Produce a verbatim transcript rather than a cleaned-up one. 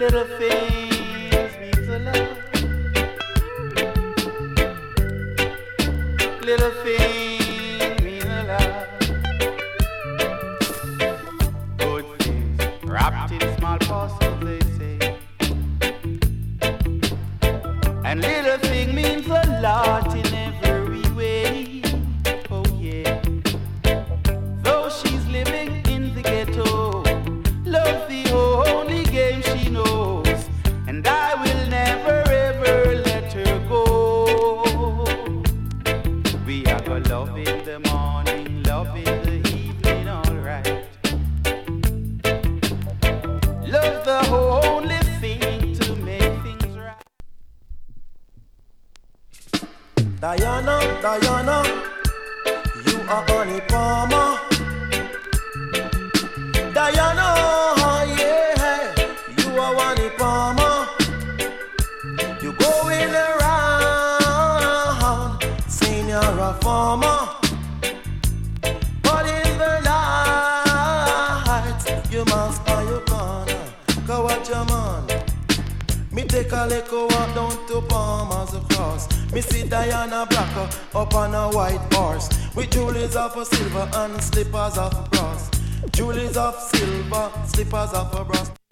Little things means a lot. Little things mean a lot. Good things wrapped in small parcels, they say. And little thing means a lot in every way. Oh yeah. Though she's living in the ghetto, love's the only game she knows, and I will never ever let her go. We are gonna love in the morning, love in the evening, alright. Love the only thing to make things right. Diana, Diana, you are honey palmer. Diana, yeah, you are honey palmer. You going around saying you're a farmer, but in the night you must buy your corner. Go watch your man. Me take a little walk down to Palmer's Cross. Me see Diana Blacker up on a white horse, with jewels of silver and slippers of brass. Jewels of silver, slippers of brass.